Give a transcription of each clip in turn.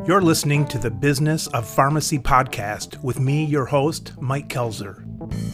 You're listening to the Business of Pharmacy podcast with me, your host, Mike Kelzer.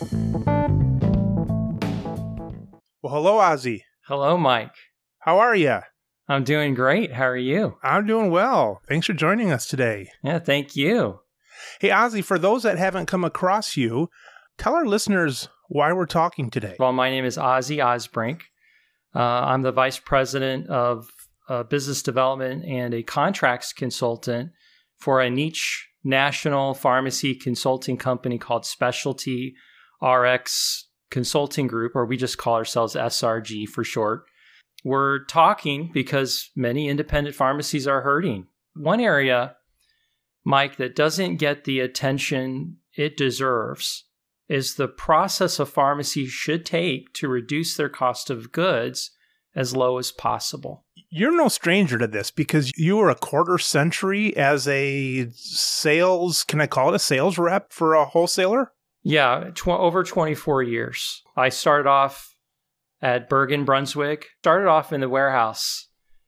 Well, hello, Ozzy. Hello, Mike. How are you? I'm doing great. How are you? I'm doing well. Thanks for joining us today. Yeah, thank you. Hey, Ozzy, for those that haven't come across you, tell our listeners why we're talking today. Well, my name is Ozzy Osbrink. I'm the Vice President of Business Development and a contracts consultant for a niche national pharmacy consulting company called Specialty RX Consulting Group, or we just call ourselves SRG for short. We're talking because many independent pharmacies are hurting. One area, Mike, that doesn't get the attention it deserves is the process a pharmacy should take to reduce their cost of goods as low as possible. You're no stranger to this because you were a quarter century as a sales, can I call it a sales rep for a wholesaler? Yeah, over 24 years. I started off at Bergen Brunswig, started off in the warehouse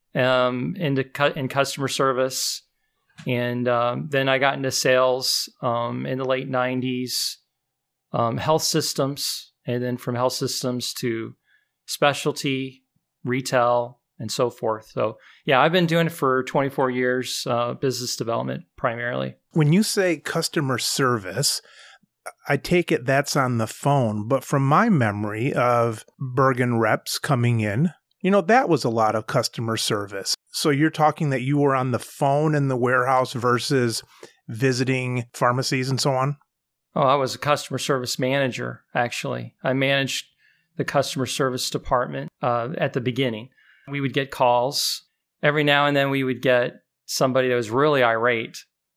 in customer service. And then I got into sales in the late 90s, health systems, and then from health systems to specialty, retail, and so forth. So yeah, I've been doing it for 24 years, business development primarily. When you say customer service, I take it that's on the phone, but from my memory of Bergen reps coming in, that was a lot of customer service. So you're talking that you were on the phone in the warehouse versus visiting pharmacies and so on? Oh, I was a customer service manager, actually. I managed the customer service department at the beginning. We would get calls. Every now and then we would get somebody that was really irate.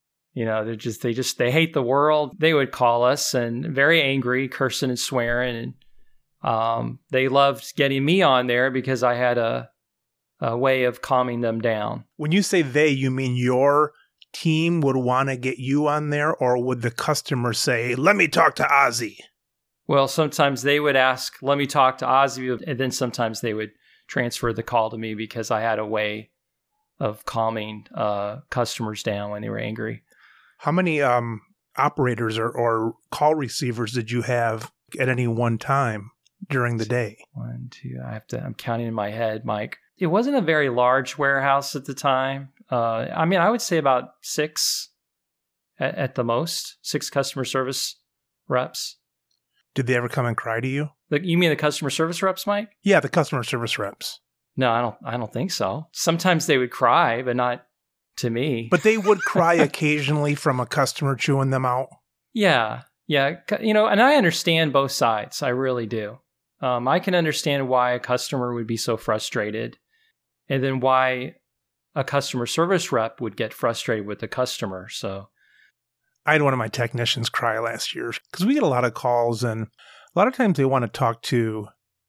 They hate the world. They would call us and very angry, cursing and swearing. And they loved getting me on there because I had a way of calming them down. When you say they, you mean your team would want to get you on there, or would the customer say, let me talk to Ozzy? Well, sometimes they would ask, let me talk to Ozzy, and then sometimes they would transfer the call to me because I had a way of calming customers down when they were angry. How many operators or call receivers did you have at any one time during the day? 1, 2, I'm counting in my head, Mike. It wasn't a very large warehouse at the time. I would say about 6 at the most, 6 customer service reps. Did they ever come and cry to you? You mean the customer service reps, Mike? Yeah, the customer service reps. No, I don't think so. Sometimes they would cry, but not to me. But they would cry occasionally from a customer chewing them out? Yeah. And I understand both sides. I really do. I can understand why a customer would be so frustrated, and then why a customer service rep would get frustrated with the customer. So I had one of my technicians cry last year because we get a lot of calls, and a lot of times they want to talk to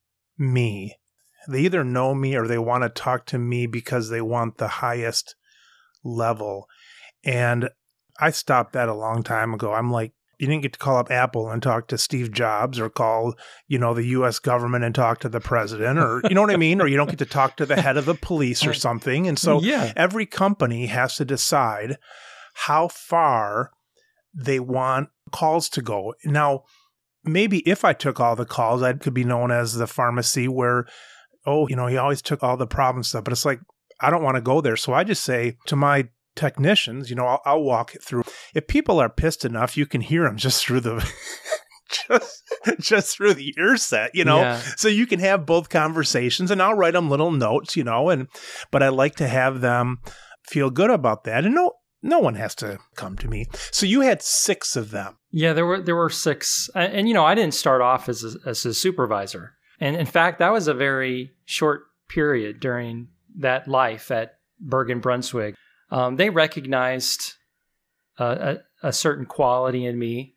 me. They either know me or they want to talk to me because they want the highest level. And I stopped that a long time ago. I'm like, you didn't get to call up Apple and talk to Steve Jobs, or call, the U.S. government and talk to the president, or you know what I mean? Or you don't get to talk to the head of the police or something. And so Every company has to decide how far they want calls to go. Now, maybe if I took all the calls, I could be known as the pharmacy where, he always took all the problem stuff. But it's like, I don't want to go there. So I just say to my technicians, I'll walk it through. If people are pissed enough, you can hear them just through the just through the ear set, Yeah. So you can have both conversations, and I'll write them little notes, but I like to have them feel good about that. And no one has to come to me. So you had 6 of them. Yeah, there were 6. And I didn't start off as a supervisor. And in fact, that was a very short period during that life at Bergen Brunswig. They recognized a certain quality in me.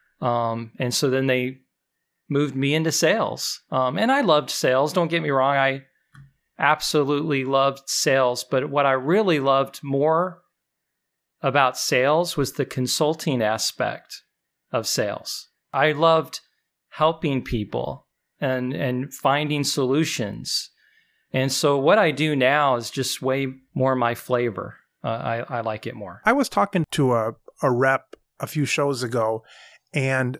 And so then they moved me into sales. And I loved sales. Don't get me wrong. I absolutely loved sales. But what I really loved more about sales was the consulting aspect of sales. I loved helping people and finding solutions. And so what I do now is just way more my flavor. I like it more. I was talking to a rep a few shows ago, and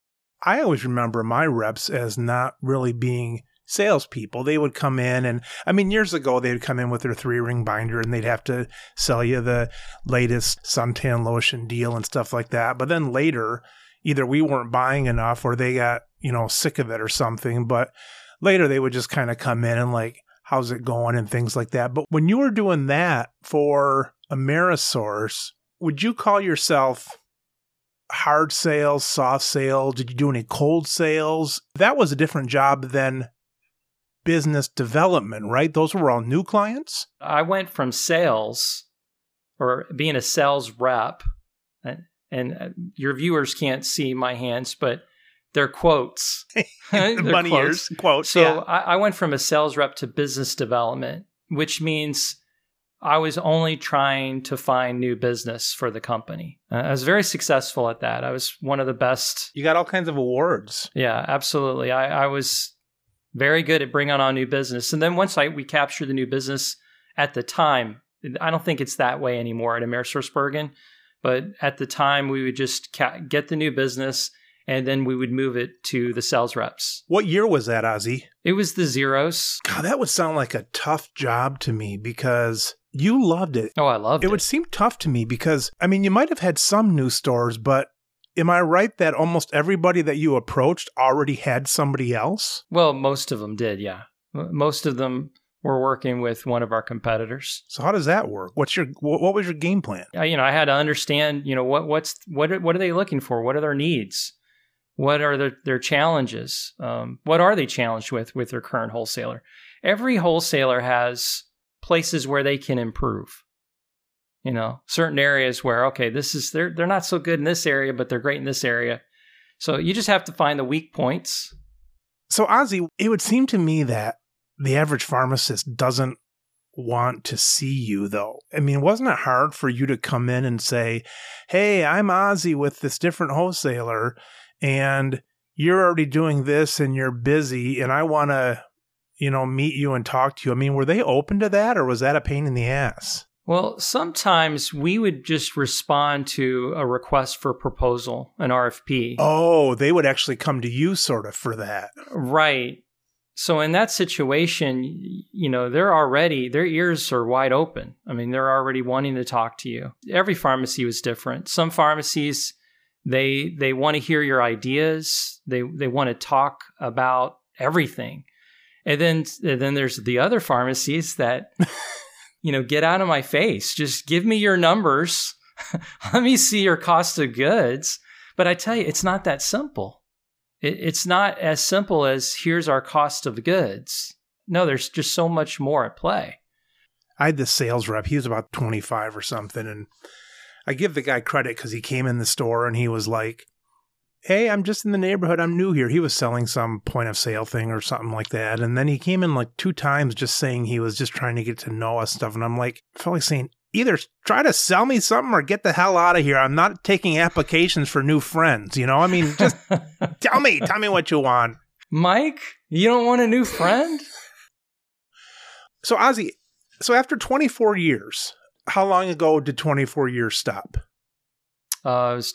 I always remember my reps as not really being salespeople. They would come in and, I mean, years ago, they would come in with their 3-ring binder and they'd have to sell you the latest suntan lotion deal and stuff like that. But then later, either we weren't buying enough or they got, sick of it or something. But later they would just kind of come in and like, how's it going and things like that. But when you were doing that for Amerisource, would you call yourself hard sales, soft sales? Did you do any cold sales? That was a different job than business development, right? Those were all new clients? I went from sales or being a sales rep, and your viewers can't see my hands, but they're quotes. They're bunny ears, quotes. So yeah. I went from a sales rep to business development, which means I was only trying to find new business for the company. I was very successful at that. I was one of the best. You got all kinds of awards. Yeah, absolutely. I was very good at bringing on new business. And then once we captured the new business at the time, I don't think it's that way anymore at AmerisourceBergen, but at the time we would just get the new business and then we would move it to the sales reps. What year was that, Ozzie? It was the zeros. God, that would sound like a tough job to me because you loved it. Oh, I loved it. It would seem tough to me because, I mean, you might have had some new stores, but am I right that almost everybody that you approached already had somebody else? Well, most of them did, yeah. Most of them were working with one of our competitors. So how does that work? What was your game plan? I had to understand, what are they looking for? What are their needs? What are their challenges? What are they challenged with their current wholesaler? Every wholesaler has places where they can improve. Certain areas where, okay, they're not so good in this area, but they're great in this area. So you just have to find the weak points. So Ozzie, it would seem to me that the average pharmacist doesn't want to see you, though. I mean, wasn't it hard for you to come in and say, hey, I'm Ozzie with this different wholesaler, and you're already doing this and you're busy, and I want to, meet you and talk to you. I mean, were they open to that, or was that a pain in the ass? Well, sometimes we would just respond to a request for proposal, an RFP. Oh, they would actually come to you sort of for that. Right. So in that situation, their ears are wide open. I mean, they're already wanting to talk to you. Every pharmacy was different. Some pharmacies, they want to hear your ideas. They want to talk about everything. And then there's the other pharmacies that, get out of my face. Just give me your numbers. Let me see your cost of goods. But I tell you, it's not that simple. It's not as simple as here's our cost of goods. No, there's just so much more at play. I had this sales rep. He was about 25 or something. And I give the guy credit because he came in the store and he was like, hey, I'm just in the neighborhood. I'm new here. He was selling some point of sale thing or something like that. And then he came in like 2 times just saying he was just trying to get to know us stuff. And I'm like, I felt like saying, either try to sell me something or get the hell out of here. I'm not taking applications for new friends. I mean, just tell me what you want. Mike, you don't want a new friend? So Ozzie, after 24 years, how long ago did 24 years stop? It was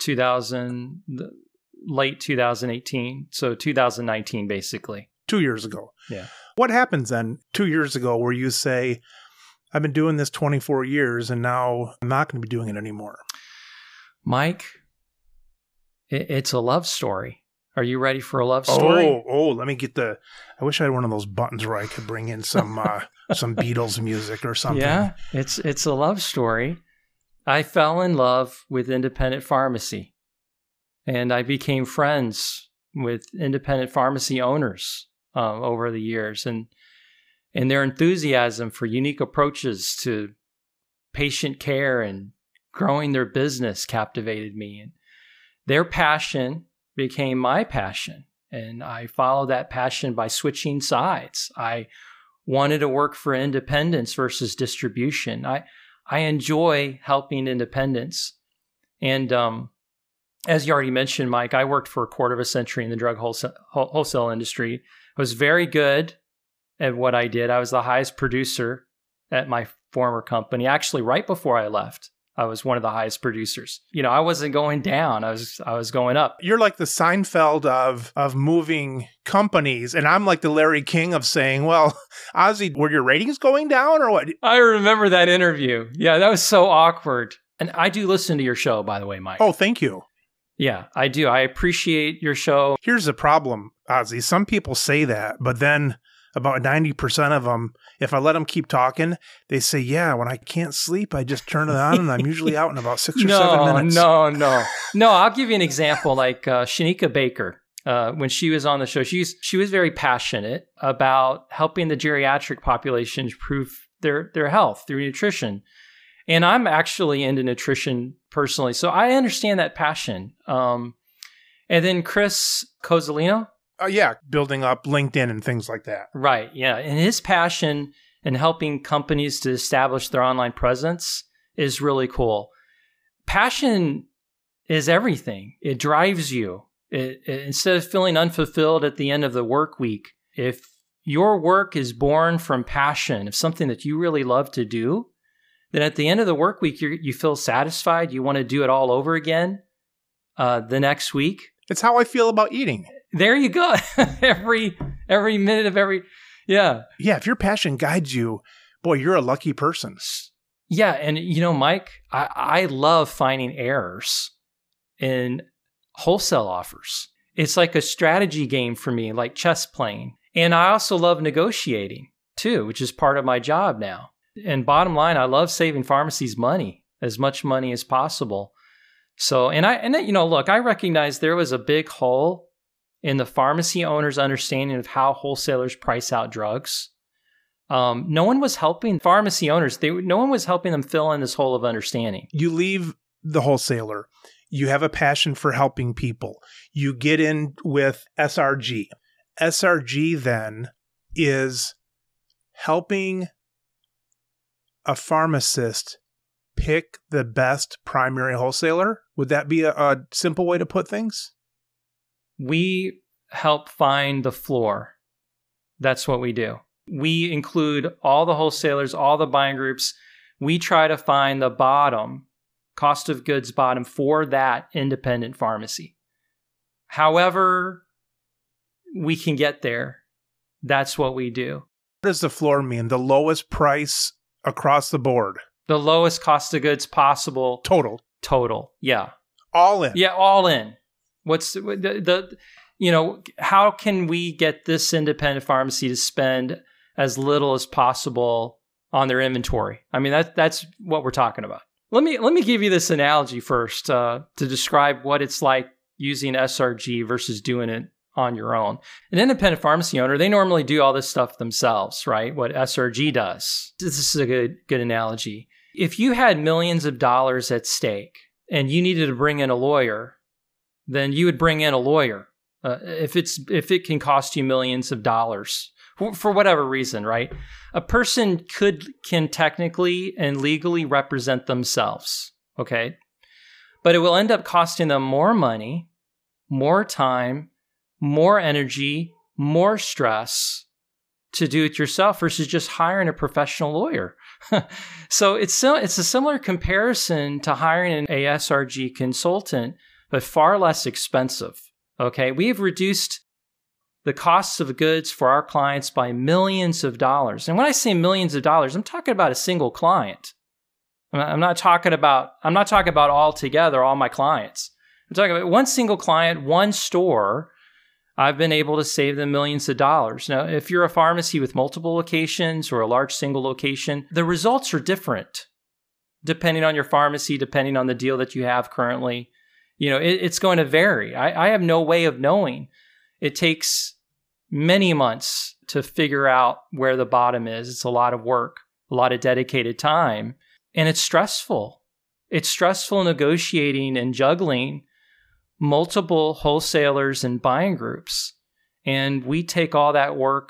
late 2018. So 2019, basically. 2 years ago. Yeah. What happens then 2 years ago where you say, I've been doing this 24 years and now I'm not going to be doing it anymore? Mike, it's a love story. Are you ready for a love story? Oh, let me get I wish I had one of those buttons where I could bring in some some Beatles music or something. Yeah, it's a love story. I fell in love with independent pharmacy, and I became friends with independent pharmacy owners over the years, and their enthusiasm for unique approaches to patient care and growing their business captivated me. And their passion became my passion. And I followed that passion by switching sides. I wanted to work for independents versus distribution. I enjoy helping independents. And as you already mentioned, Mike, I worked for a quarter of a century in the drug wholesale industry. I was very good at what I did. I was the highest producer at my former company. Actually, right before I left, I was one of the highest producers. I wasn't going down. I was going up. You're like the Seinfeld of moving companies, and I'm like the Larry King of saying, well, Ozzy, were your ratings going down or what? I remember that interview. Yeah, that was so awkward. And I do listen to your show, by the way, Mike. Oh, thank you. Yeah, I do. I appreciate your show. Here's the problem, Ozzy. Some people say that, but then about 90% of them, if I let them keep talking, they say, yeah, when I can't sleep, I just turn it on and I'm usually out in about 6 or 7 minutes. No, I'll give you an example. Like Shanika Baker, when she was on the show, she was very passionate about helping the geriatric population improve their health through nutrition. And I'm actually into nutrition personally, so I understand that passion. And then Chris Cozzolino. Building up LinkedIn and things like that. Right, yeah. And his passion in helping companies to establish their online presence is really cool. Passion is everything. It drives you. Instead of feeling unfulfilled at the end of the work week, if your work is born from passion, of something that you really love to do, then at the end of the work week, you feel satisfied. You want to do it all over again the next week. It's how I feel about eating. There you go. every minute of every, yeah. Yeah, if your passion guides you, boy, you're a lucky person. Yeah, and Mike, I love finding errors in wholesale offers. It's like a strategy game for me, like chess playing. And I also love negotiating too, which is part of my job now. And bottom line, I love saving pharmacies money, as much money as possible. So, look, I recognize there was a big hole in the pharmacy owner's understanding of how wholesalers price out drugs. No one was helping pharmacy owners. No one was helping them fill in this hole of understanding. You leave the wholesaler. You have a passion for helping people. You get in with SRG. SRG then is helping a pharmacist pick the best primary wholesaler. Would that be a simple way to put things? We help find the floor. That's what we do. We include all the wholesalers, all the buying groups. We try to find the bottom, cost of goods bottom for that independent pharmacy. However we can get there, that's what we do. What does the floor mean? The lowest price across the board? The lowest cost of goods possible. Total. Yeah. All in. Yeah, all in. What's the how can we get this independent pharmacy to spend as little as possible on their inventory? I mean, that's what we're talking about. Let me give you this analogy first to describe what it's like using SRG versus doing it on your own. An independent pharmacy owner, they normally do all this stuff themselves, right? What SRG does. This is a good analogy. If you had millions of dollars at stake and you needed to bring in a lawyer, then you would bring in a lawyer. If it can cost you millions of dollars for whatever reason, right? A person can technically and legally represent themselves, okay? But it will end up costing them more money, more time, more energy, more stress to do it yourself versus just hiring a professional lawyer. So it's a similar comparison to hiring an ASRG consultant, but far less expensive. Okay, we have reduced the costs of goods for our clients by millions of dollars. And when I say millions of dollars, I'm talking about a single client. I'm not talking about all together, all my clients. I'm talking about one single client, one store. I've been able to save them millions of dollars. Now, if you're a pharmacy with multiple locations or a large single location, the results are different depending on your pharmacy, depending on the deal that you have currently. It's going to vary. I have no way of knowing. It takes many months to figure out where the bottom is. It's a lot of work, a lot of dedicated time, and it's stressful. It's stressful negotiating and juggling multiple wholesalers and buying groups. And we take all that work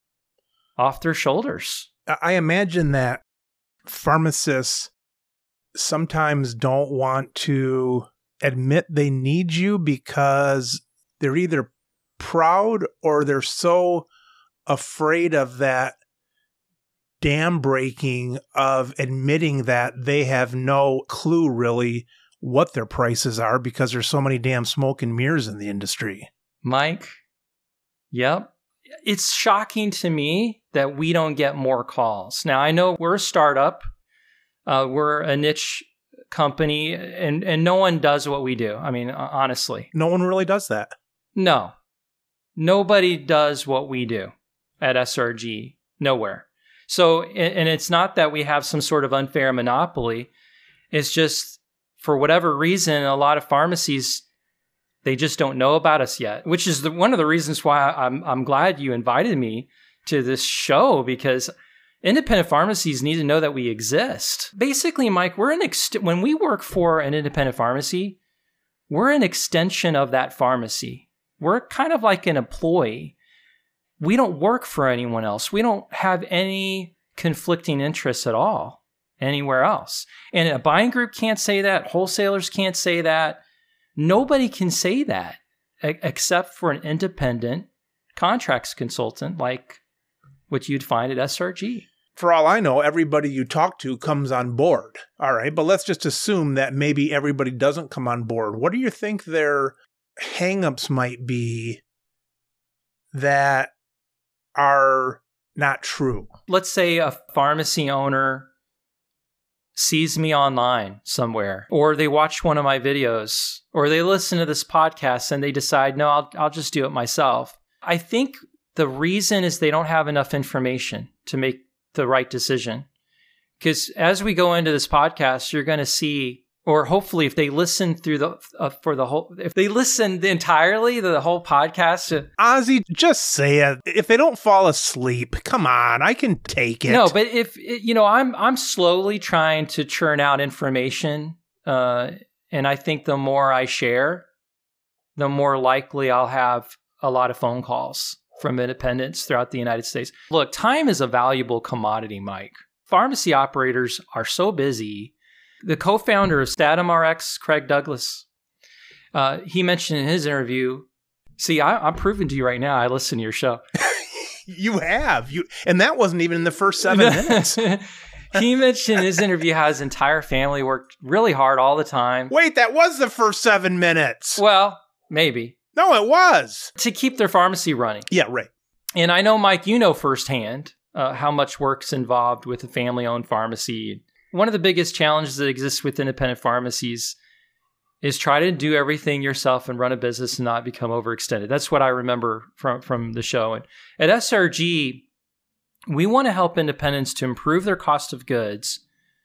off their shoulders. I imagine that pharmacists sometimes don't want to admit they need you because they're either proud or they're so afraid of that dam breaking of admitting that they have no clue really what their prices are because there's so many damn smoke and mirrors in the industry. Mike, yep. It's shocking to me that we don't get more calls. Now, I know we're a startup. We're a niche company, and no one does what we do. I mean, honestly. No one really does that. No. Nobody does what we do at SRG. Nowhere. So, and it's not that we have some sort of unfair monopoly. It's just, for whatever reason, a lot of pharmacies, they just don't know about us yet, which is one of the reasons why I'm glad you invited me to this show, because independent pharmacies need to know that we exist. Basically, Mike, when we work for an independent pharmacy, we're an extension of that pharmacy. We're kind of like an employee. We don't work for anyone else. We don't have any conflicting interests at all anywhere else. And a buying group can't say that. Wholesalers can't say that. Nobody can say that except for an independent contracts consultant like what you'd find at SRG. For all I know, everybody you talk to comes on board. All right, but let's just assume that maybe everybody doesn't come on board. What do you think their hangups might be that are not true? Let's say a pharmacy owner sees me online somewhere, or they watch one of my videos, or they listen to this podcast and they decide, no, I'll just do it myself. I think the reason is they don't have enough information to make the right decision. Because as we go into this podcast, you're going to see, or hopefully if they listen through if they listen entirely to the whole podcast. Ozzy, just say it. If they don't fall asleep, come on, I can take it. No, but if, I'm slowly trying to churn out information. And I think the more I share, the more likely I'll have a lot of phone calls from independents throughout the United States. Look, time is a valuable commodity, Mike. Pharmacy operators are so busy. The co-founder of StatumRx, Craig Douglas, he mentioned in his interview, see, I'm proving to you right now, I listen to your show. You have. And that wasn't even in the first 7 minutes. He mentioned in his interview how his entire family worked really hard all the time. Wait, that was the first 7 minutes. Well, maybe. No, it was. To keep their pharmacy running. Yeah, right. And I know, Mike, you know firsthand how much work's involved with a family-owned pharmacy. One of the biggest challenges that exists with independent pharmacies is try to do everything yourself and run a business and not become overextended. That's what I remember from the show. And at SRG, we want to help independents to improve their cost of goods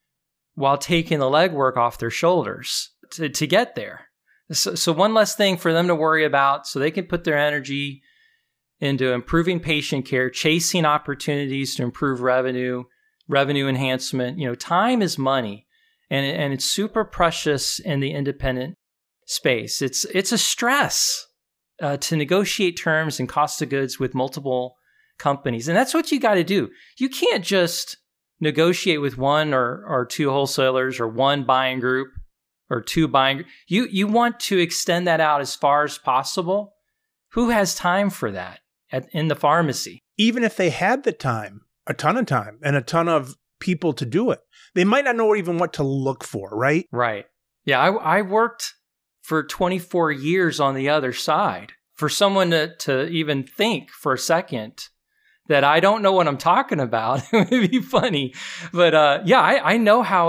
while taking the legwork off their shoulders to get there. So one less thing for them to worry about, so they can put their energy into improving patient care, chasing opportunities to improve revenue enhancement. Time is money, and it's super precious in the independent space. It's a stress to negotiate terms and cost of goods with multiple companies, and that's what you got to do. You can't just negotiate with one or two wholesalers or one buying group or two buying. You want to extend that out as far as possible. Who has time for that in the pharmacy? Even if they had the time, a ton of time, and a ton of people to do it, they might not know even what to look for, right? Right. Yeah, I worked for 24 years on the other side. For someone to even think for a second that I don't know what I'm talking about, it would be funny. But I know how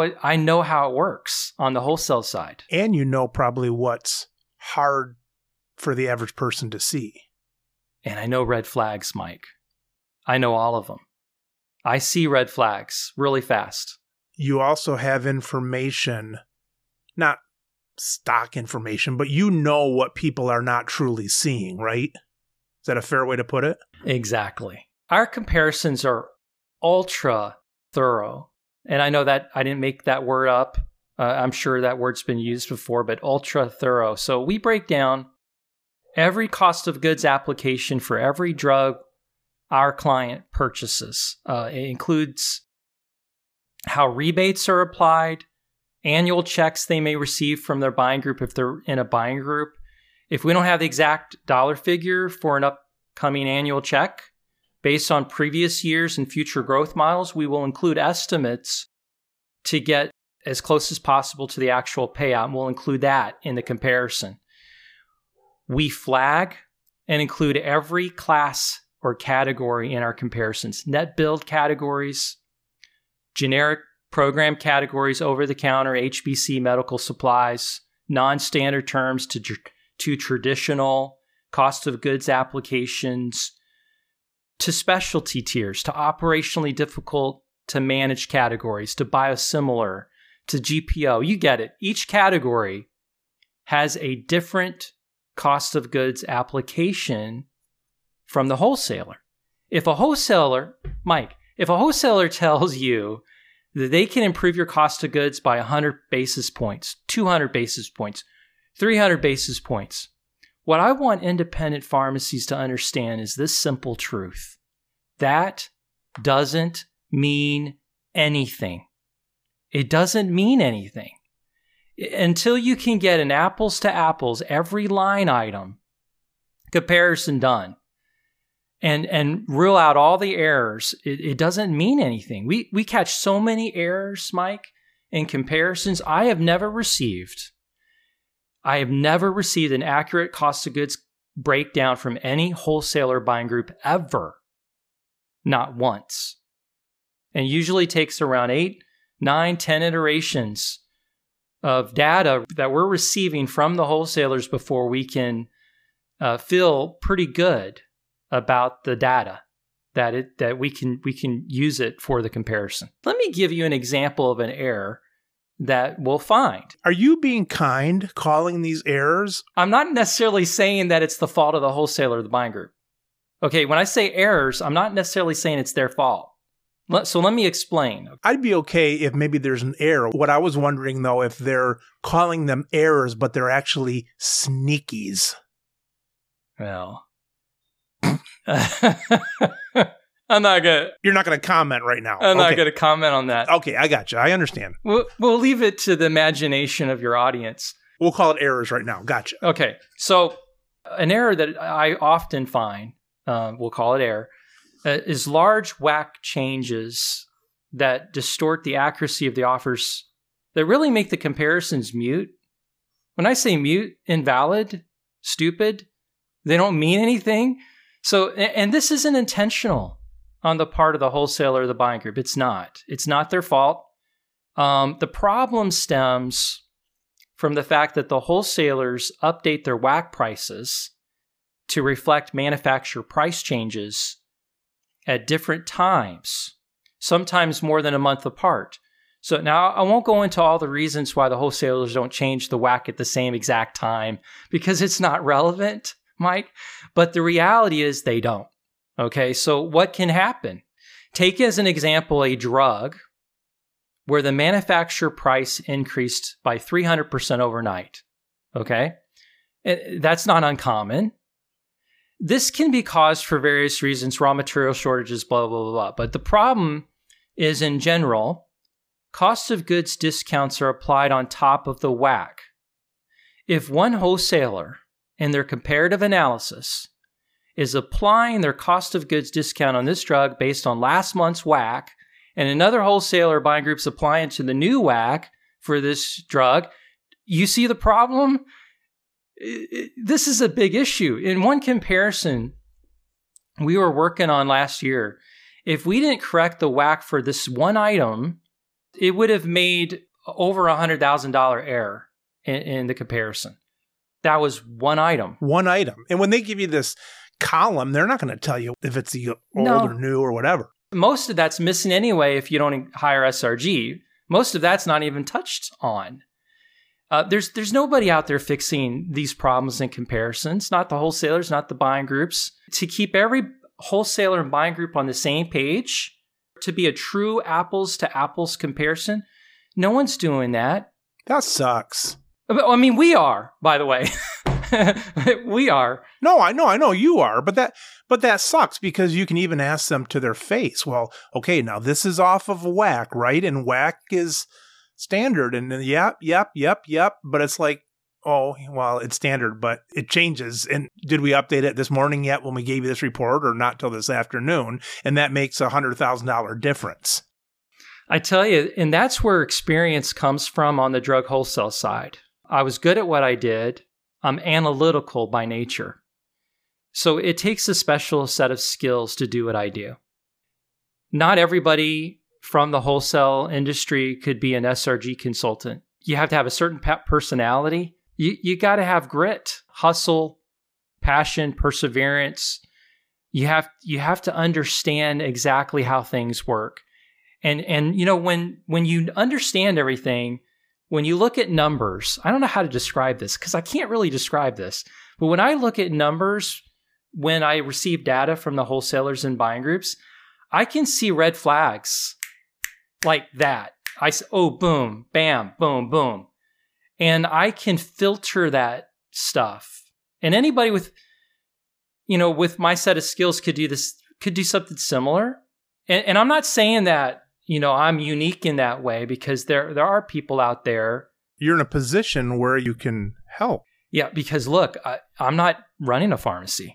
it works on the wholesale side. And probably what's hard for the average person to see. And I know red flags, Mike. I know all of them. I see red flags really fast. You also have information, not stock information, but you know what people are not truly seeing, right? Is that a fair way to put it? Exactly. Our comparisons are ultra thorough. And I know that I didn't make that word up. I'm sure that word's been used before, but ultra thorough. So we break down every cost of goods application for every drug our client purchases. It includes how rebates are applied, annual checks they may receive from their buying group if they're in a buying group. If we don't have the exact dollar figure for an upcoming annual check, Based on previous years and future growth models, we will include estimates to get as close as possible to the actual payout, and we'll include that in the comparison. We flag and include every class or category in our comparisons. Net build categories, generic program categories, over-the-counter, HBC, medical supplies, non-standard terms to traditional cost of goods applications, to specialty tiers, to operationally difficult to manage categories, to biosimilar, to GPO. You get it. Each category has a different cost of goods application from the wholesaler. If a wholesaler, Mike, if a wholesaler tells you that they can improve your cost of goods by 100 basis points, 200 basis points, 300 basis points, what I want independent pharmacies to understand is this simple truth. That doesn't mean anything. It doesn't mean anything. Until you can get an apples to apples, every line item comparison done, and rule out all the errors, it doesn't mean anything. We catch so many errors, Mike, in comparisons. I have never received an accurate cost of goods breakdown from any wholesaler buying group ever. Not once. And usually takes around 8, 9, 10 iterations of data that we're receiving from the wholesalers before we can feel pretty good about the data that we can use it for the comparison. Let me give you an example of an error that we'll find. Are you being kind calling these errors? I'm not necessarily saying that it's the fault of the wholesaler or the buying group. Okay, when I say errors, I'm not necessarily saying it's their fault. So let me explain. I'd be okay if maybe there's an error. What I was wondering, though, if they're calling them errors, but they're actually sneakies. Well, I'm not gonna. You're not gonna comment right now. I'm not gonna comment on that. Okay, I got you. I understand. We'll leave it to the imagination of your audience. We'll call it errors right now. Gotcha. Okay, so an error that I often find, we'll call it error, is large WAC changes that distort the accuracy of the offers, that really make the comparisons mute. When I say mute, invalid, stupid, they don't mean anything. So, and this isn't intentional on the part of the wholesaler or the buying group. It's not. It's not their fault. The problem stems from the fact that the wholesalers update their WAC prices to reflect manufacturer price changes at different times, sometimes more than a month apart. So now I won't go into all the reasons why the wholesalers don't change the WAC at the same exact time, because it's not relevant, Mike. But the reality is they don't. Okay, so what can happen? Take as an example a drug where the manufacturer price increased by 300% overnight. Okay, that's not uncommon. This can be caused for various reasons, raw material shortages, blah, blah, blah, blah. But the problem is, in general, cost of goods discounts are applied on top of the WAC. If one wholesaler, in their comparative analysis, is applying their cost of goods discount on this drug based on last month's WAC, and another wholesaler buying group's applying to the new WAC for this drug, you see the problem? This is a big issue. In one comparison we were working on last year, if we didn't correct the WAC for this one item, it would have made over $100,000 error in the comparison. That was one item. One item. And when they give you this column, they're not going to tell you if it's the old or new or whatever. Most of that's missing anyway if you don't hire SRG. Most of that's not even touched on. There's nobody out there fixing these problems and comparisons, not the wholesalers, not the buying groups. To keep every wholesaler and buying group on the same page, to be a true apples to apples comparison, no one's doing that. That sucks. I mean, we are, by the way. We are. No, I know you are, but that sucks because you can even ask them to their face. Well, okay, now this is off of WAC, right? And WAC is standard, and then yep. But it's like, oh, well, it's standard, but it changes. And did we update it this morning yet when we gave you this report, or not till this afternoon? And that makes a $100,000 difference. I tell you, and that's where experience comes from on the drug wholesale side. I was good at what I did. I'm analytical by nature. So it takes a special set of skills to do what I do. Not everybody from the wholesale industry could be an SRG consultant. You have to have a certain personality. You got to have grit, hustle, passion, perseverance. You have to understand exactly how things work. And you know, when you understand everything, when you look at numbers, I don't know how to describe this because I can't really describe this. But when I look at numbers, when I receive data from the wholesalers and buying groups, I can see red flags like that. I say, oh, boom, bam, boom, boom. And I can filter that stuff. And anybody with my set of skills could do something similar. And I'm not saying that, I'm unique in that way, because there are people out there. You're in a position where you can help. Yeah, because look, I'm not running a pharmacy.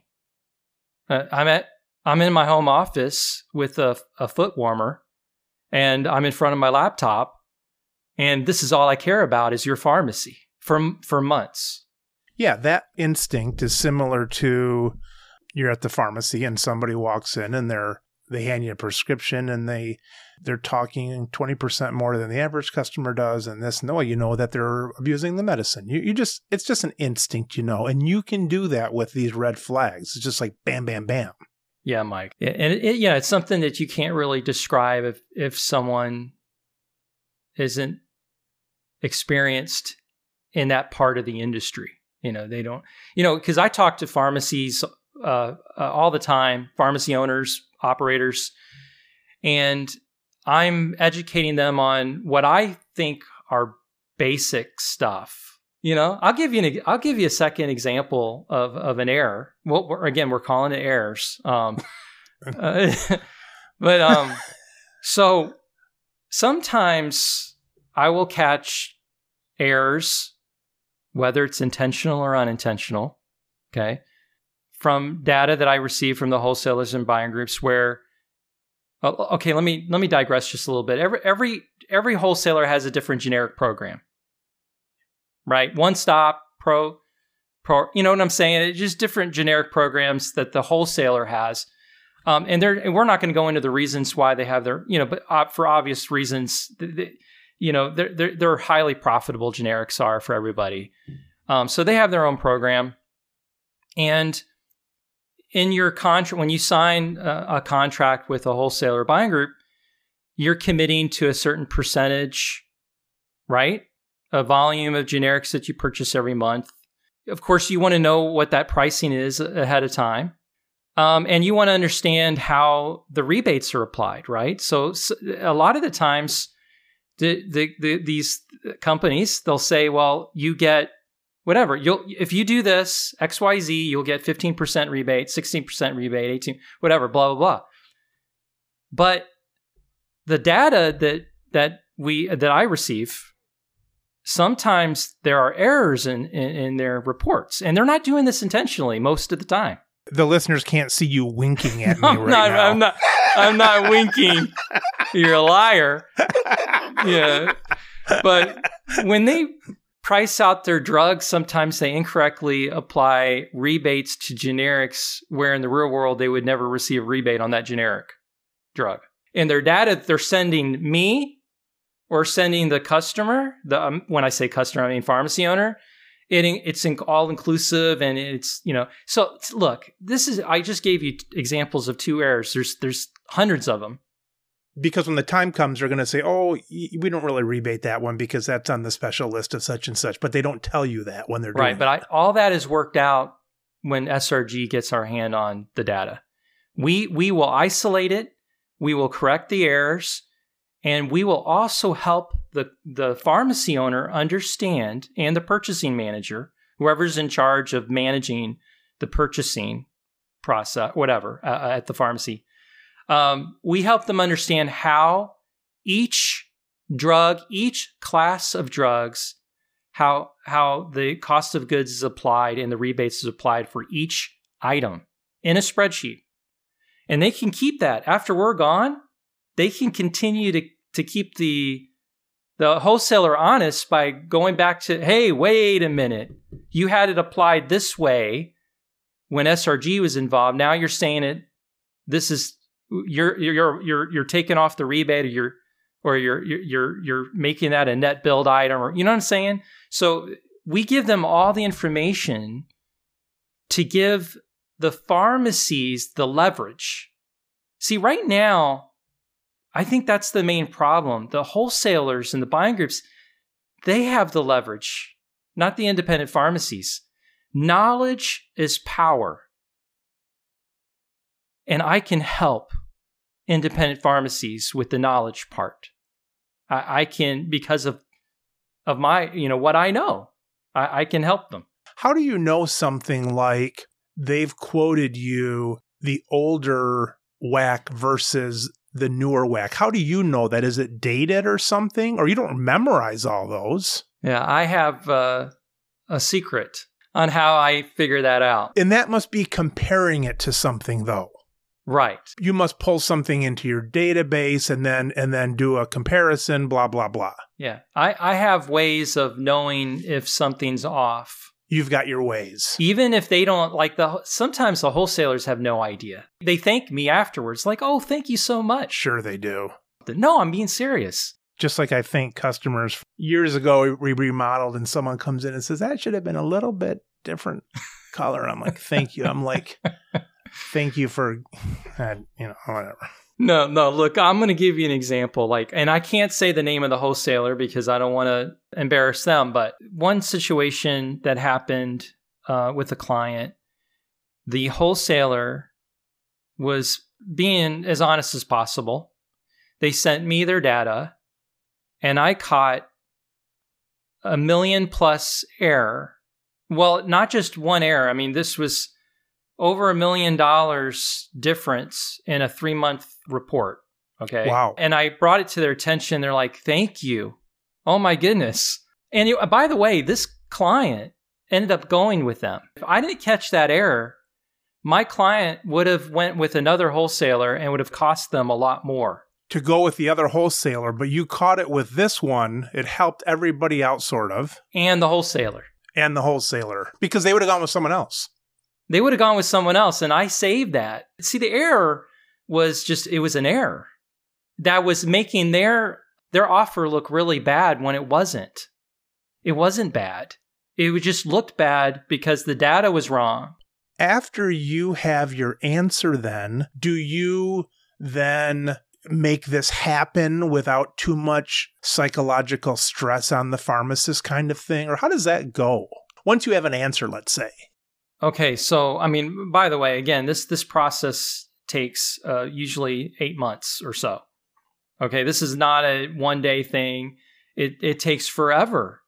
I'm in my home office with a foot warmer, and I'm in front of my laptop, and this is all I care about is your pharmacy for months. Yeah, that instinct is similar to you're at the pharmacy and somebody walks in and they hand you a prescription and they're talking 20% more than the average customer does, and this, no, you know that they're abusing the medicine. It's just an instinct, and you can do that with these red flags. It's just like bam, bam, bam. Yeah, Mike. And it's something that you can't really describe if someone isn't experienced in that part of the industry. They don't, because I talk to pharmacies all the time, pharmacy owners, operators, and I'm educating them on what I think are basic stuff. I'll give you a second example of an error. Well, we're calling it errors. So sometimes I will catch errors, whether it's intentional or unintentional, okay, from data that I receive from the wholesalers and buying groups where, okay, let me digress just a little bit. Every wholesaler has a different generic program, right? One stop, pro, you know what I'm saying? It's just different generic programs that the wholesaler has. And we're not going to go into the reasons why they have their, but for obvious reasons, they're highly profitable, generics are for everybody. So they have their own program. And in your contract, when you sign a contract with a wholesaler buying group, you're committing to a certain percentage, right? A volume of generics that you purchase every month. Of course, you want to know what that pricing is ahead of time. And you want to understand how the rebates are applied, right? So a lot of the times, these companies, they'll say, well, you get whatever. If you do this, XYZ, you'll get 15% rebate, 16% rebate, 18%, whatever, blah, blah, blah. But the data that I receive, sometimes there are errors in their reports, and they're not doing this intentionally most of the time. The listeners can't see you winking at me now. I'm not winking. You're a liar. Yeah. But when they price out their drugs, sometimes they incorrectly apply rebates to generics where in the real world they would never receive a rebate on that generic drug. And their data they're sending me or sending the customer, when I say customer, I mean pharmacy owner, it's all inclusive, and it's, so look, I just gave you examples of 2 errors. There's hundreds of them. Because when the time comes, they're going to say, oh, we don't really rebate that one because that's on the special list of such and such. But they don't tell you that when they're doing it. Right, but all that is worked out when SRG gets our hand on the data. We will isolate it, we will correct the errors, and we will also help the pharmacy owner understand, and the purchasing manager, whoever's in charge of managing the purchasing process, whatever, at the pharmacy. We help them understand how each drug, each class of drugs how the cost of goods is applied and the rebates is applied for each item in a spreadsheet. And they can keep that. After we're gone, they can continue to keep the wholesaler honest by going back to, hey, wait a minute. You had it applied this way when SRG was involved. Now you're saying it. This is you're taking off the rebate, or you're making that a net billed item, or you know what I'm saying? So we give them all the information to give the pharmacies the leverage. See, right now, I think that's the main problem. The wholesalers and the buying groups, they have the leverage, not the independent pharmacies. Knowledge is power. And I can help independent pharmacies with the knowledge part. I can, because of my, what I know, I can help them. How do you know something like they've quoted you the older WAC versus the newer WAC? How do you know that? Is it dated or something? Or you don't memorize all those? Yeah, I have a secret on how I figure that out. And that must be comparing it to something, though. Right. You must pull something into your database and then do a comparison, blah, blah, blah. Yeah. I have ways of knowing if something's off. You've got your ways. Even if they don't, sometimes the wholesalers have no idea. They thank me afterwards, like, oh, thank you so much. Sure they do. No, I'm being serious. Just like I thank customers. Years ago, we remodeled and someone comes in and says, that should have been a little bit different color. I'm like, thank you. I'm like, thank you for, whatever. No, look, I'm going to give you an example. And I can't say the name of the wholesaler because I don't want to embarrass them. But one situation that happened with a client, the wholesaler was being as honest as possible. They sent me their data, and I caught a $1 million+ error. Well, not just one error. I mean, this was over $1 million difference in a 3-month report. Okay. Wow. And I brought it to their attention. They're like, thank you. Oh my goodness. And by the way, this client ended up going with them. If I didn't catch that error, my client would have went with another wholesaler and would have cost them a lot more. To go with the other wholesaler, but you caught it with this one. It helped everybody out, sort of. And the wholesaler. Because they would have gone with someone else. They would have gone with someone else, and I saved that. See, the error was it was an error that was making their offer look really bad when it wasn't. It wasn't bad. It just looked bad because the data was wrong. After you have your answer then, do you then make this happen without too much psychological stress on the pharmacist kind of thing? Or how does that go? Once you have an answer, let's say. Okay, so, I mean, by the way, again, this process takes usually 8 months or so. Okay, this is not a one-day thing. It takes forever.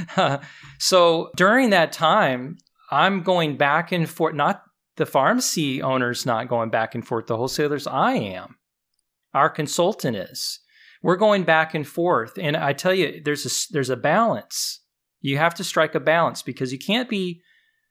So during that time, I'm going back and forth. Not the pharmacy owner's not going back and forth. The wholesalers, I am. Our consultant is. We're going back and forth. And I tell you, there's a balance. You have to strike a balance because you can't be...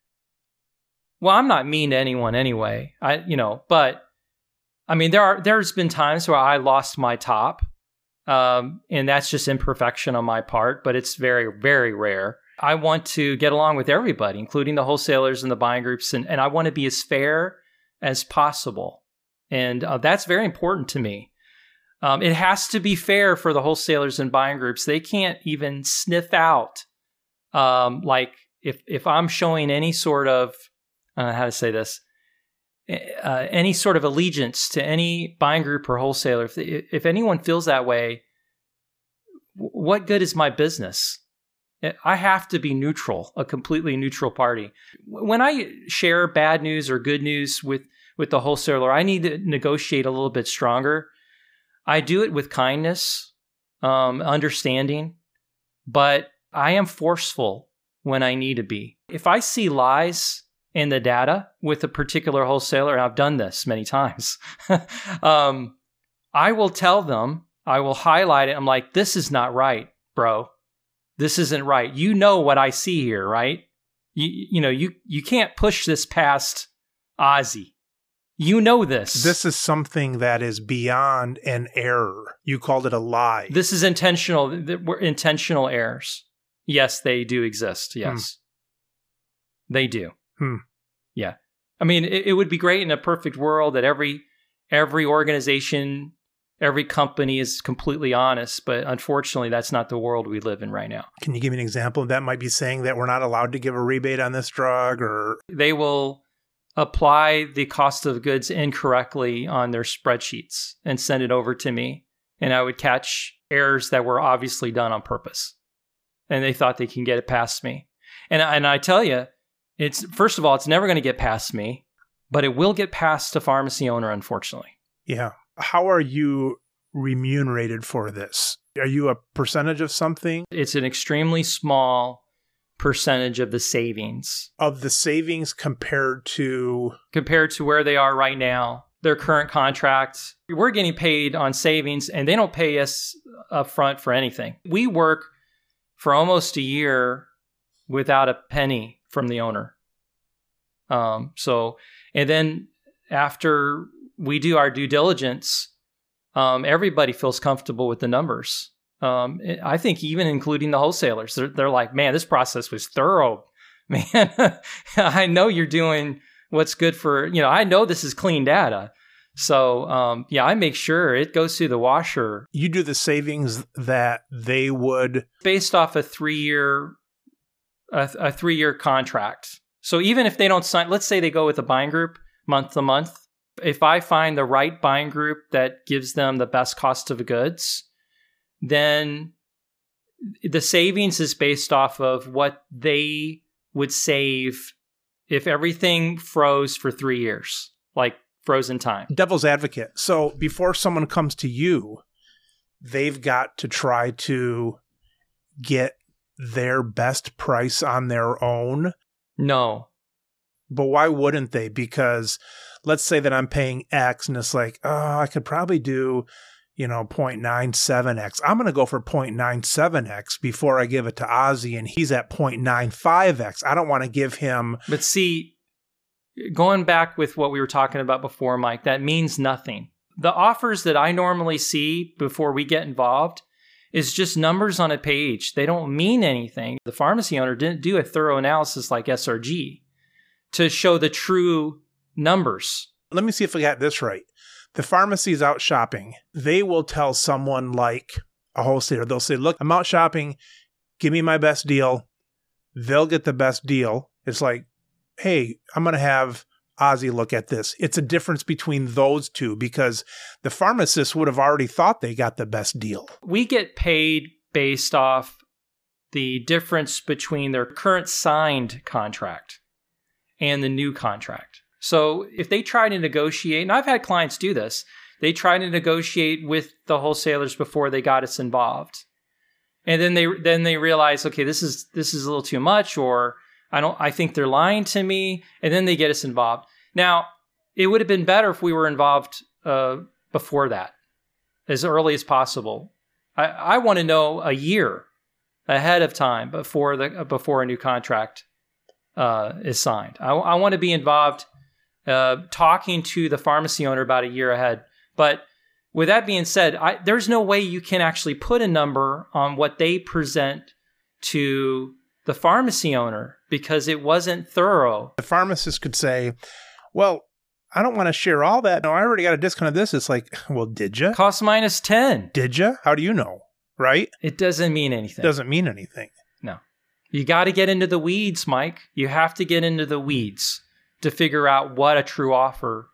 Well, I'm not mean to anyone anyway. But I mean, there's been times where I lost my top, and that's just imperfection on my part, but it's very, very rare. I want to get along with everybody, including the wholesalers and the buying groups, and I want to be as fair as possible. And that's very important to me. It has to be fair for the wholesalers and buying groups. They can't even sniff out, if I'm showing any sort of how to say this, any sort of allegiance to any buying group or wholesaler. If anyone feels that way, what good is my business? I have to be neutral, a completely neutral party. When I share bad news or good news with the wholesaler, I need to negotiate a little bit stronger. I do it with kindness, understanding, but I am forceful when I need to be. If I see lies in the data with a particular wholesaler, and I've done this many times, I will tell them, I will highlight it. I'm like, this is not right, bro. this isn't right. You know what I see here, right? You can't push this past Ozzy. You know this. This is something that is beyond an error. You called it a lie. This is intentional. We're intentional errors. Yes, they do exist. Yes, they do. Yeah. I mean, it would be great in a perfect world that every organization, every company is completely honest, but unfortunately, that's not the world we live in right now. Can you give me an example? That might be saying that we're not allowed to give a rebate on this drug, or they will apply the cost of goods incorrectly on their spreadsheets and send it over to me, and I would catch errors that were obviously done on purpose, and they thought they can get it past me. And I tell you, it's first of all, it's never going to get past me, but it will get past the pharmacy owner, unfortunately. Yeah. How are you remunerated for this? Are you a percentage of something? It's an extremely small percentage of the savings. Of the savings compared to where they are right now, their current contract. We're getting paid on savings, and they don't pay us up front for anything. We work for almost a year without a penny from the owner. And then after we do our due diligence, everybody feels comfortable with the numbers. I think even including the wholesalers, they're like, man, this process was thorough, man. I know you're doing what's good for, I know this is clean data. So, I make sure it goes through the washer. You do the savings that they would... Based off a 3-year contract. So even if they don't sign, let's say they go with a buying group month to month. If I find the right buying group that gives them the best cost of goods, then the savings is based off of what they would save if everything froze for 3 years, like frozen time. Devil's advocate. So before someone comes to you, they've got to try to get their best price on their own? No. But why wouldn't they? Because let's say that I'm paying X and it's like, I could probably do, 0.97X. I'm going to go for 0.97X before I give it to Ozzy, and he's at 0.95X. I don't want to give him... But see, going back with what we were talking about before, Mike, that means nothing. The offers that I normally see before we get involved is just numbers on a page. They don't mean anything. The pharmacy owner didn't do a thorough analysis like SRG to show the true numbers. Let me see if I got this right. The pharmacy's out shopping. They will tell someone like a wholesaler, they'll say, look, I'm out shopping. Give me my best deal. They'll get the best deal. It's like, hey, I'm going to have Ozzy look at this. It's a difference between those two because the pharmacist would have already thought they got the best deal. We get paid based off the difference between their current signed contract and the new contract. So if they try to negotiate, and I've had clients do this, they try to negotiate with the wholesalers before they got us involved. And then they realize, okay, this is a little too much, or I think they're lying to me, and then they get us involved. Now, it would have been better if we were involved before that, as early as possible. I want to know a year ahead of time before a new contract is signed. I want to be involved talking to the pharmacy owner about a year ahead. But with that being said, there's no way you can actually put a number on what they present to the pharmacy owner because it wasn't thorough. The pharmacist could say, well, I don't want to share all that. No, I already got a discount of this. It's like, well, did you? Cost minus 10. Did you? How do you know? Right? It doesn't mean anything. Doesn't mean anything. No. You got to get into the weeds, Mike. You have to get into the weeds to figure out what the true offer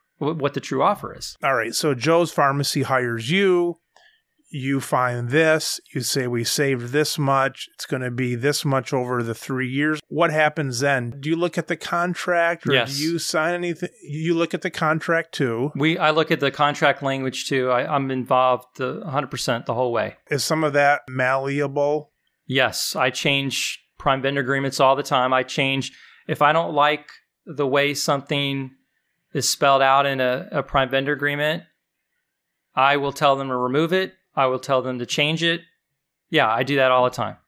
is. All right. So Joe's Pharmacy hires you. You find this. You say, we saved this much. It's going to be this much over the 3 years. What happens then? Do you look at the contract or yes. Do you sign anything? You look at the contract too. I look at the contract language too. I'm involved 100% the whole way. Is some of that malleable? Yes. I change prime vendor agreements all the time. If I don't like the way something is spelled out in a prime vendor agreement, I will tell them to remove it. I will tell them to change it. Yeah, I do that all the time.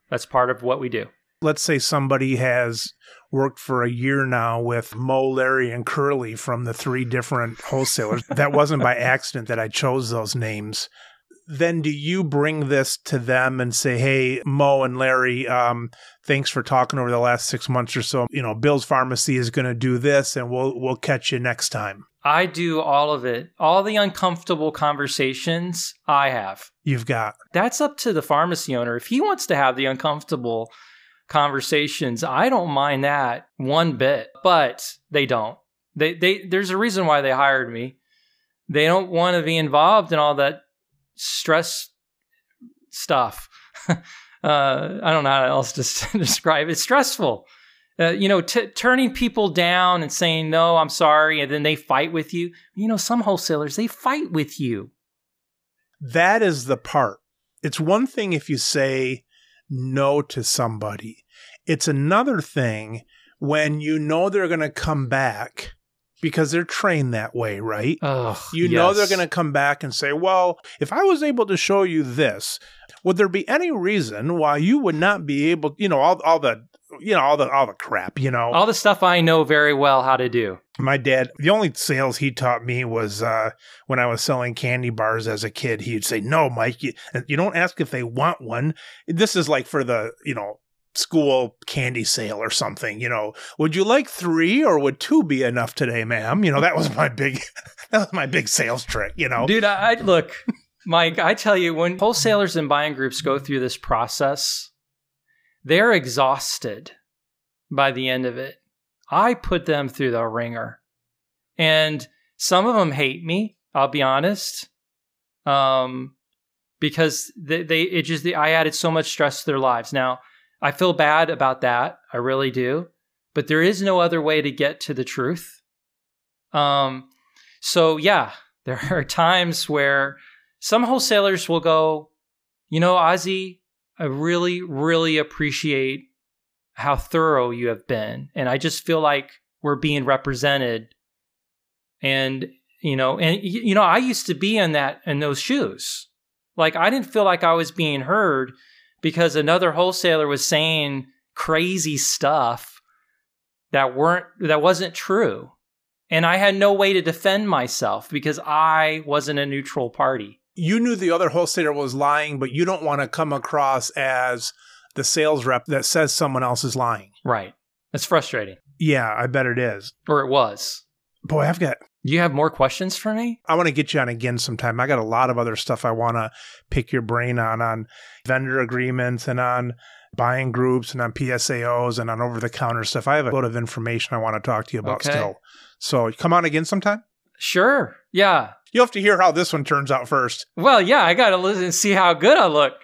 That's part of what we do. Let's say somebody has worked for a year now with Mo, Larry, and Curly from the 3 different wholesalers. That wasn't by accident that I chose those names. Then do you bring this to them and say, hey, Mo and Larry, thanks for talking over the last 6 months or so. Bill's Pharmacy is going to do this, and we'll catch you next time. I do all of it. All the uncomfortable conversations I have. You've got. That's up to the pharmacy owner. If he wants to have the uncomfortable conversations, I don't mind that one bit, but they don't. There's a reason why they hired me. They don't want to be involved in all that stress stuff. I don't know how else to describe it. It's stressful. Turning people down and saying, no, I'm sorry, and then they fight with you. Some wholesalers, they fight with you. That is the part. It's one thing if you say no to somebody. It's another thing when they're going to come back because they're trained that way, right? Know they're going to come back and say, well, if I was able to show you this, would there be any reason why you would not be able, all the crap, all the stuff I know very well how to do. My dad, the only sales he taught me was when I was selling candy bars as a kid. He'd say, no, Mike, you don't ask if they want one. This is like for the, school candy sale or something, would you like 3 or would 2 be enough today, ma'am? That was my big sales trick, Dude, look, Mike, I tell you, when wholesalers and buying groups go through this process, they're exhausted by the end of it. I put them through the ringer. And some of them hate me, I'll be honest. Because I added so much stress to their lives. Now, I feel bad about that. I really do. But there is no other way to get to the truth. So yeah, there are times where some wholesalers will go, Ozzie, I really, really appreciate how thorough you have been. And I just feel like we're being represented. And, I used to be in those shoes. Like, I didn't feel like I was being heard because another wholesaler was saying crazy stuff that wasn't true. And I had no way to defend myself because I wasn't a neutral party. You knew the other wholesaler was lying, but you don't want to come across as the sales rep that says someone else is lying. Right. It's frustrating. Yeah, I bet it is. Or it was. Boy, You have more questions for me? I want to get you on again sometime. I got a lot of other stuff I want to pick your brain on vendor agreements and on buying groups and on PSAOs and on over-the-counter stuff. I have a lot of information I want to talk to you about still. So come on again sometime? Sure. Yeah. You'll have to hear how this one turns out first. Well, yeah, I got to listen and see how good I look.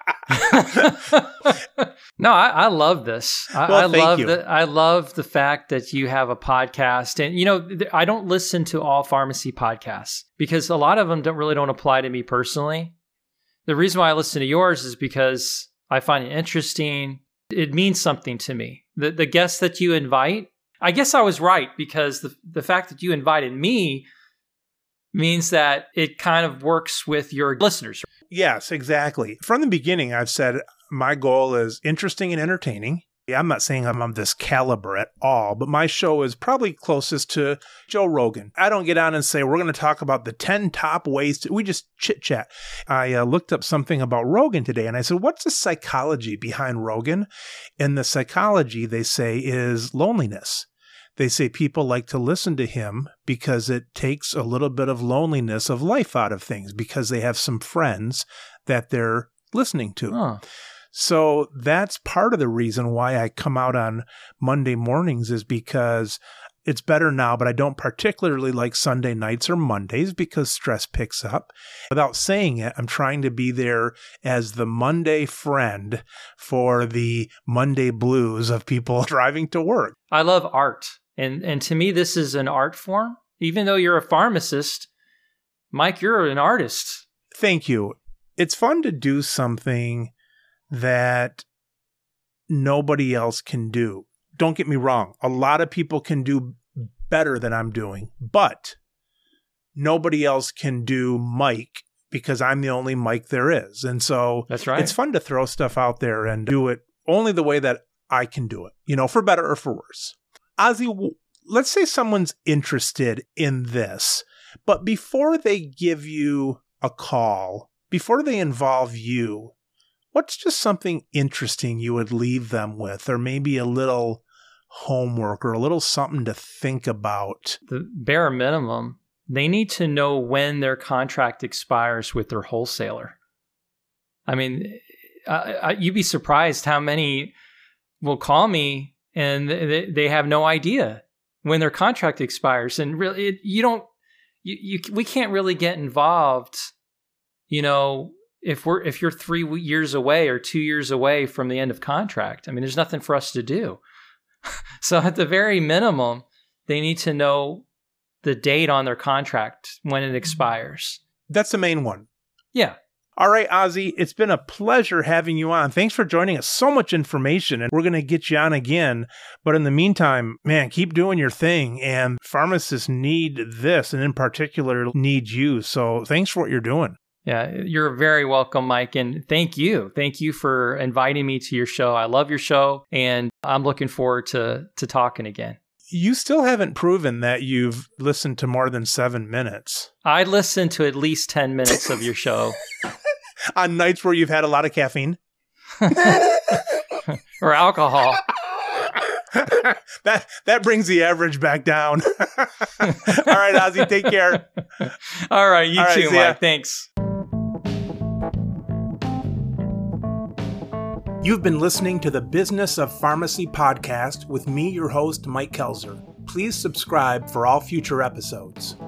No, I love this. I love the fact that you have a podcast. And, I don't listen to all pharmacy podcasts because a lot of them don't apply to me personally. The reason why I listen to yours is because I find it interesting. It means something to me. The guests that you invite, I guess I was right because the fact that you invited me means that it kind of works with your listeners. Yes, exactly. From the beginning, I've said my goal is interesting and entertaining. Yeah, I'm not saying I'm of this caliber at all, but my show is probably closest to Joe Rogan. I don't get on and say, we're going to talk about the 10 top ways we just chit chat. I looked up something about Rogan today and I said, what's the psychology behind Rogan? And the psychology, they say, is loneliness. They say people like to listen to him because it takes a little bit of loneliness of life out of things because they have some friends that they're listening to. Huh. So that's part of the reason why I come out on Monday mornings is because it's better now, but I don't particularly like Sunday nights or Mondays because stress picks up. Without saying it, I'm trying to be there as the Monday friend for the Monday blues of people driving to work. I love art. And to me, this is an art form. Even though you're a pharmacist, Mike, you're an artist. Thank you. It's fun to do something that nobody else can do. Don't get me wrong. A lot of people can do better than I'm doing, but nobody else can do Mike because I'm the only Mike there is. And so That's right. It's fun to throw stuff out there and do it only the way that I can do it, for better or for worse. Ozzy, let's say someone's interested in this, but before they give you a call, before they involve you, what's just something interesting you would leave them with, or maybe a little homework or a little something to think about? The bare minimum, they need to know when their contract expires with their wholesaler. I mean, you'd be surprised how many will call me and they have no idea when their contract expires. And really, we can't really get involved, if you're 3 years away or 2 years away from the end of contract. I mean, there's nothing for us to do. So at the very minimum, they need to know the date on their contract when it expires. That's the main one. Yeah. All right, Ozzy, it's been a pleasure having you on. Thanks for joining us. So much information, and we're going to get you on again. But in the meantime, man, keep doing your thing. And pharmacists need this, and in particular, need you. So thanks for what you're doing. Yeah, you're very welcome, Mike. And thank you. Thank you for inviting me to your show. I love your show, and I'm looking forward to talking again. You still haven't proven that you've listened to more than 7 minutes. I listened to at least 10 minutes of your show. On nights where you've had a lot of caffeine? Or alcohol. That brings the average back down. All right, Ozzy, take care. All right, you too, Mike. Thanks. You've been listening to the Business of Pharmacy podcast with me, your host, Mike Kelzer. Please subscribe for all future episodes.